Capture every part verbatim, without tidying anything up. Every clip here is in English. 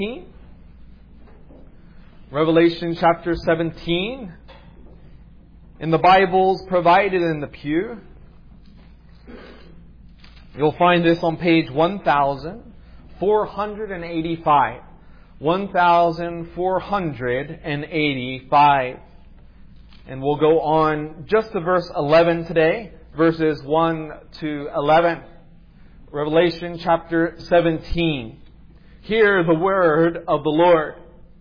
Revelation chapter seventeen. In the Bibles provided in the pew, you'll find this on page one thousand four hundred eighty-five. one thousand four hundred eighty-five. And we'll go on just to verse eleven today, verses one to eleven. Revelation chapter seventeen. Hear the word of the Lord.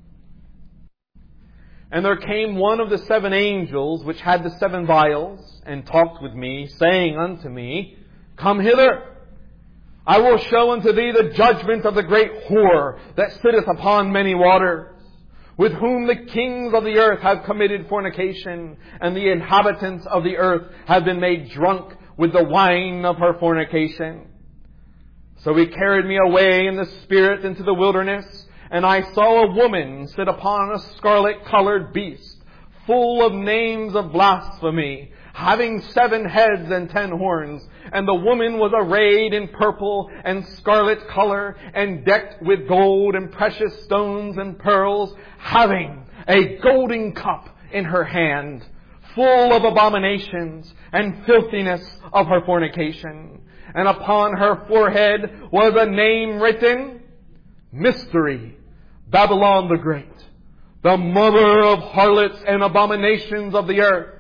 And there came one of the seven angels which had the seven vials, and talked with me, saying unto me, Come hither. I will show unto thee the judgment of the great whore that sitteth upon many waters, with whom the kings of the earth have committed fornication, and the inhabitants of the earth have been made drunk with the wine of her fornication. So he carried me away in the Spirit into the wilderness, and I saw a woman sit upon a scarlet-colored beast, full of names of blasphemy, having seven heads and ten horns. And the woman was arrayed in purple and scarlet color, and decked with gold and precious stones and pearls, having a golden cup in her hand, full of abominations and filthiness of her fornication. And upon her forehead was a name written, Mystery, Babylon the Great, the mother of harlots and abominations of the earth.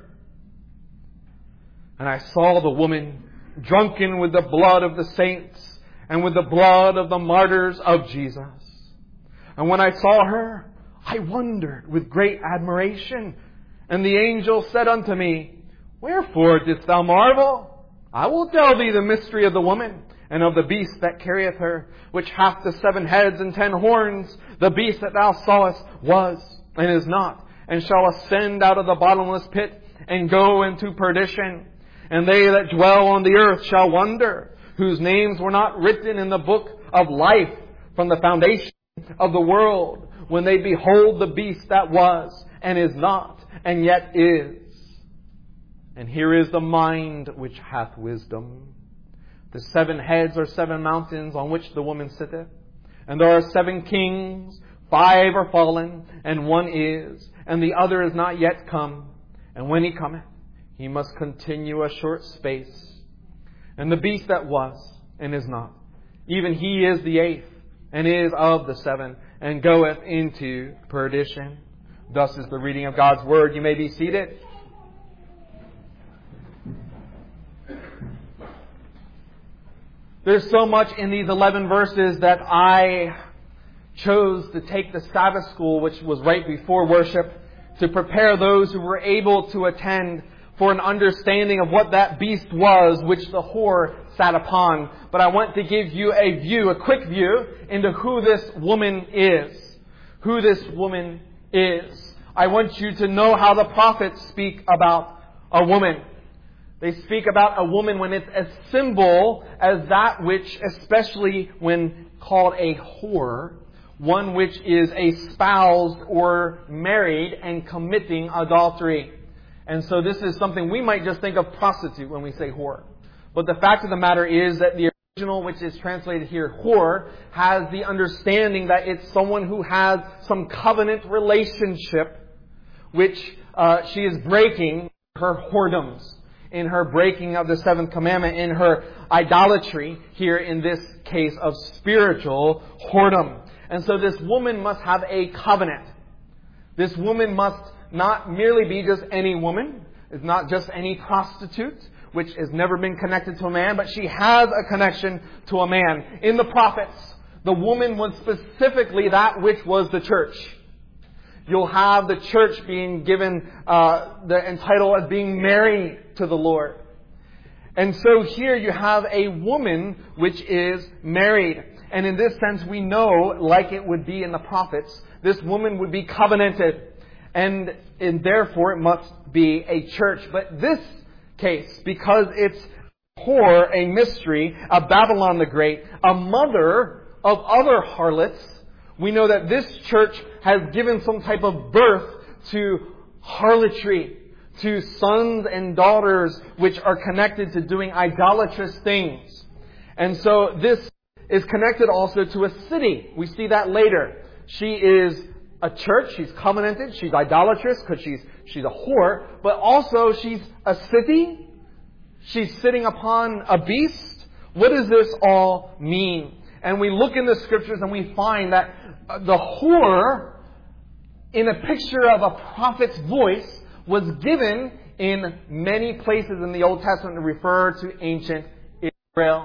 And I saw the woman drunken with the blood of the saints and with the blood of the martyrs of Jesus. And when I saw her, I wondered with great admiration. And the angel said unto me, Wherefore didst thou marvel? I will tell thee the mystery of the woman, and of the beast that carrieth her, which hath the seven heads and ten horns. The beast that thou sawest was, and is not, and shall ascend out of the bottomless pit, and go into perdition. And they that dwell on the earth shall wonder, whose names were not written in the book of life from the foundation of the world, when they behold the beast that was, and is not, and yet is. And here is the mind which hath wisdom. The seven heads are seven mountains on which the woman sitteth. And there are seven kings, five are fallen, and one is, and the other is not yet come. And when he cometh, he must continue a short space. And the beast that was, and is not, even he is the eighth, and is of the seven, and goeth into perdition. Thus is the reading of God's word. You may be seated. There's so much in these eleven verses that I chose to take the Sabbath school, which was right before worship, to prepare those who were able to attend for an understanding of what that beast was, which the whore sat upon. But I want to give you a view, a quick view, into who this woman is. Who this woman is. I want you to know how the prophets speak about a woman. They speak about a woman when it's a symbol as that which, especially when called a whore, one which is espoused or married and committing adultery. And so this is something we might just think of prostitute when we say whore. But the fact of the matter is that the original, which is translated here, whore, has the understanding that it's someone who has some covenant relationship which uh, she is breaking her whoredoms, in her breaking of the seventh commandment, in her idolatry, here in this case of spiritual whoredom. And so this woman must have a covenant. This woman must not merely be just any woman. It's not just any prostitute, which has never been connected to a man, but she has a connection to a man. In the prophets, the woman was specifically that which was the church. You'll have the church being given uh, the entitle as being married to the Lord. And so here you have a woman which is married. And in this sense, we know, like it would be in the prophets, this woman would be covenanted. And, and therefore it must be a church. But this case, because it's whore, a mystery, a Babylon the Great, a mother of other harlots, we know that this church has given some type of birth to harlotry, to sons and daughters which are connected to doing idolatrous things. And so this is connected also to a city. We see that later. She is a church. She's covenanted. She's idolatrous because she's, she's a whore. But also she's a city. She's sitting upon a beast. What does this all mean? And we look in the Scriptures and we find that the whore, in a picture of a prophet's voice, was given in many places in the Old Testament to refer to ancient Israel,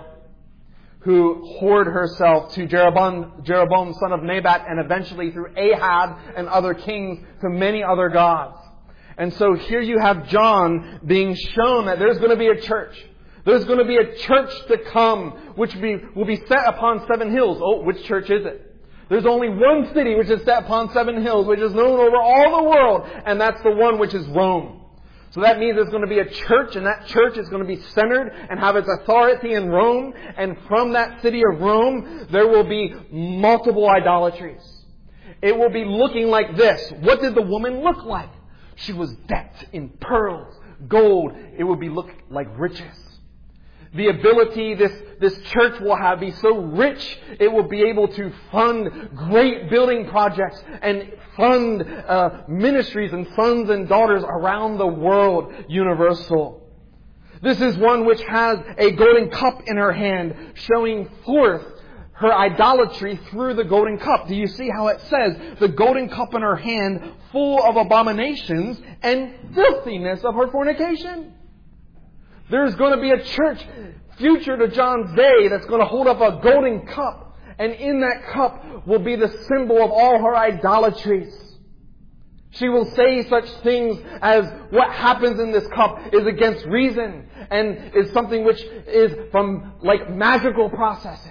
who whored herself to Jeroboam, Jeroboam, son of Nebat, and eventually through Ahab and other kings to many other gods. And so here you have John being shown that there's going to be a church. There's going to be a church to come, which be, will be set upon seven hills. Oh, which church is it? There's only one city which is set upon seven hills, which is known over all the world, and that's the one which is Rome. So that means there's going to be a church, and that church is going to be centered and have its authority in Rome. And from that city of Rome, there will be multiple idolatries. It will be looking like this. What did the woman look like? She was decked in pearls, gold. It would be look like riches. The ability this, this church will have be so rich, it will be able to fund great building projects and fund uh, ministries and sons and daughters around the world, universal. This is one which has a golden cup in her hand, showing forth her idolatry through the golden cup. Do you see how it says, the golden cup in her hand, full of abominations and filthiness of her fornication? There's going to be a church future to John's day that's going to hold up a golden cup. And in that cup will be the symbol of all her idolatries. She will say such things as what happens in this cup is against reason and is something which is from like magical processes.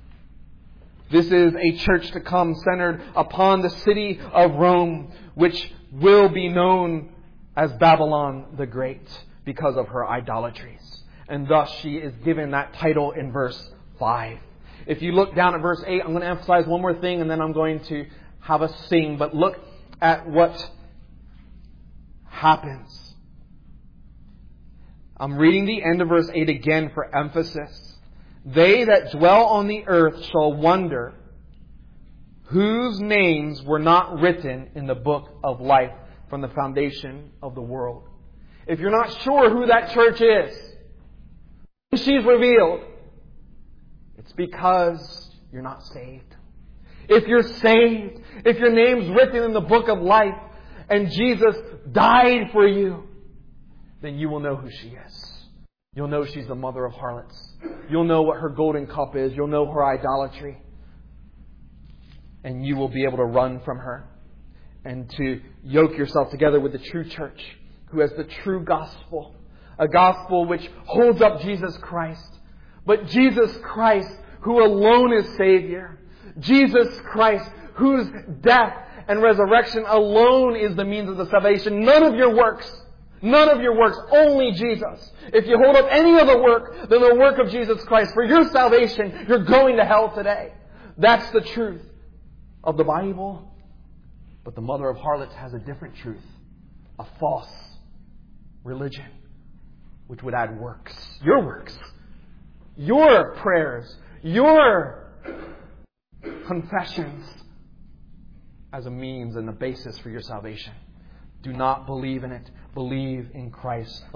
This is a church to come centered upon the city of Rome, which will be known as Babylon the Great, because of her idolatries. And thus she is given that title in verse five. If you look down at verse eight, I'm going to emphasize one more thing and then I'm going to have us sing. But look at what happens. I'm reading the end of verse eight again for emphasis. They that dwell on the earth shall wonder, whose names were not written in the book of life from the foundation of the world. If you're not sure who that church is, when she's revealed, it's because you're not saved. If you're saved, if your name's written in the book of life, and Jesus died for you, then you will know who she is. You'll know she's the mother of harlots. You'll know what her golden cup is. You'll know her idolatry. And you will be able to run from her and to yoke yourself together with the true church, who has the true gospel, a gospel which holds up Jesus Christ. But Jesus Christ, who alone is Savior. Jesus Christ, whose death and resurrection alone is the means of the salvation. None of your works. None of your works. Only Jesus. If you hold up any other work than the work of Jesus Christ for your salvation, you're going to hell today. That's the truth of the Bible. But the mother of harlots has a different truth. A false religion, which would add works. Your works. Your prayers. Your confessions as a means and the basis for your salvation. Do not believe in it. Believe in Christ